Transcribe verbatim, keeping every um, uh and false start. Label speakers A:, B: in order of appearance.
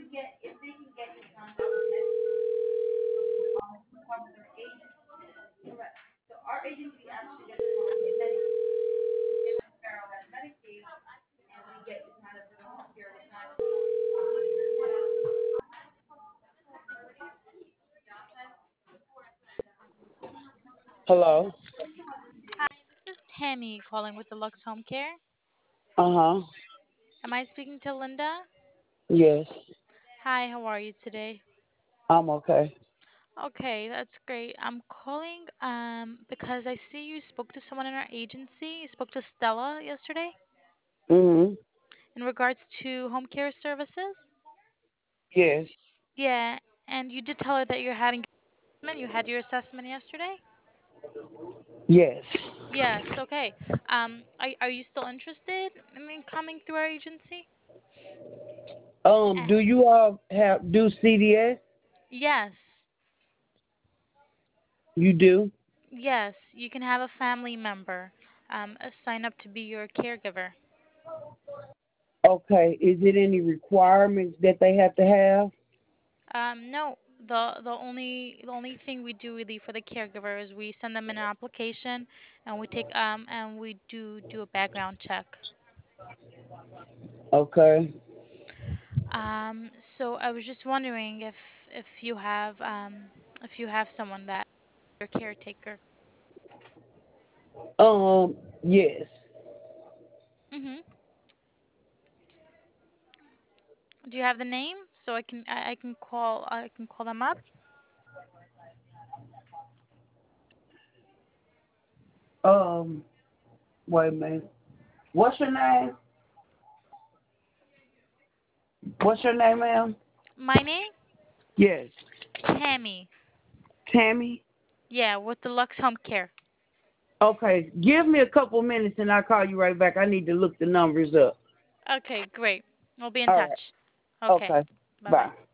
A: Hello.
B: Hi, this is Tammy calling with the Lux Home Care.
A: Uh huh.
B: Am I speaking to Linda?
A: Yes,
B: Hi, how are you today?
A: I'm okay.
B: Okay, that's great. I'm calling um because I see you spoke to someone in our agency. You spoke to Stella yesterday
A: Mhm.
B: in regards to home care services.
A: Yes.
B: Yeah, and you did tell her that you're having you had your assessment yesterday?
A: Yes.
B: Yes, okay. Um, are, are you still interested in coming through our agency?
A: Um.
B: Eh,
A: Do you all have do C D S?
B: yes.
A: You do.
B: Yes, you can have a family member um, uh, sign up to be your caregiver.
A: Okay. Is it any requirements that they have to have?
B: Um, no, the the only the only thing we do really for the caregiver is we send them in an application and we take um and we do do a background check.
A: Okay.
B: Um, so I was just wondering if if you have um if you have someone that your caretaker.
A: Um. Yes.
B: Mm-hmm. Do you have the name so I can I, I can call I can call them up?
A: Um. Wait a minute. What's your name? What's your name, ma'am?
B: My name?
A: Yes.
B: Tammy.
A: Tammy.
B: Yeah, with the Lux Home Care.
A: Okay. Give me a couple minutes and I'll call you right back. I need to look the numbers up.
B: Okay, great. We'll be in
A: All right.
B: touch. Okay,
A: Okay.
B: bye bye.
A: Bye.